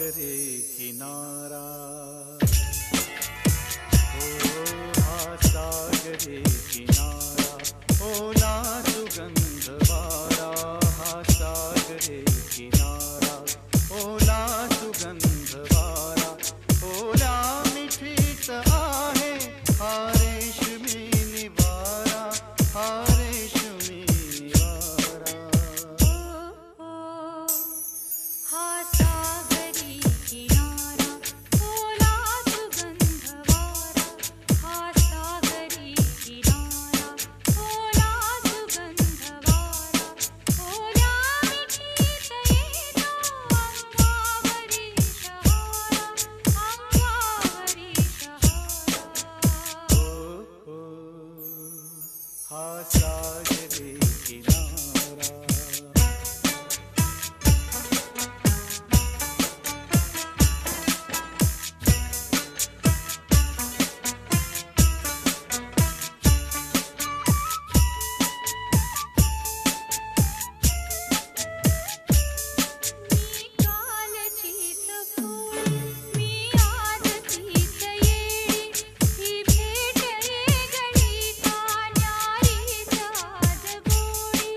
सागरे किनारा, सागरे किनारा, ओला सुगंध वारा, सागरे किनारा, ओला सुगंध वारा, ओला मिठीत आहे, रेशमी निवारा, रेशमी निवारा. हा सागरी किनारा, ओला सुगंध वारा, हा सागरी किनारा, ओला सुगंध वारा, ओला मिठीत येतो अंगावरी शहारा, अंगावरी शहारा. हा सागरे किनारा. मी कालचीच फूल, मी आजचीच येडी, ही भेट येगळी का न्यारीच्या आज गोडी.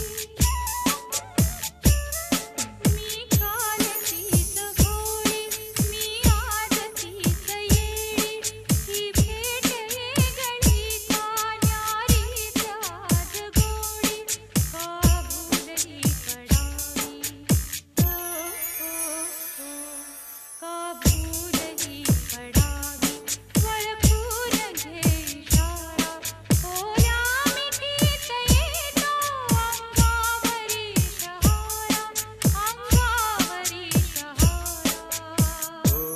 मी कालचीच भोळी, मी आजचीच येडी, ही भेट येगळी का न्यारीच्या आज गोडी. का भुलही पडावी, का भुलही पडावी, वळखून घे इशारा, ओल्या मिठीत येतो अंगावरी शहारा, अंगावरी शहारा.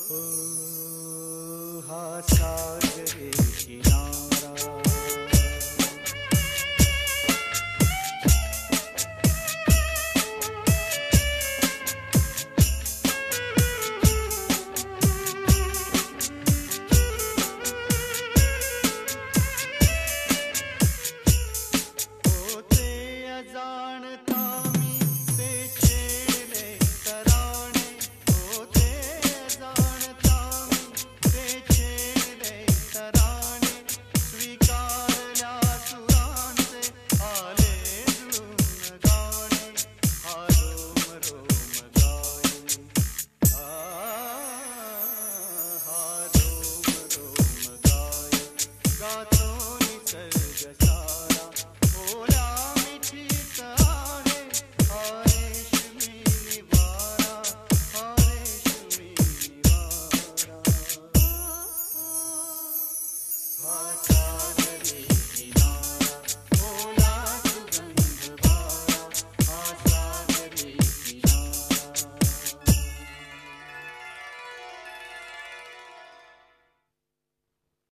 हा सागरे किनारा. होते अजाणता मी ते छेडले तराणे, होते अजाणता मी ते छेडले तराणे, स्वीकारल्या सुरांचे आले जुळून गाणे, हा रोम रोम गाये, हा रोम रोम गाये, गातो निसर्ग सारा, ओला मिठीत आहे, रेशमी निवारा, रेशमी निवारा. हा सागरे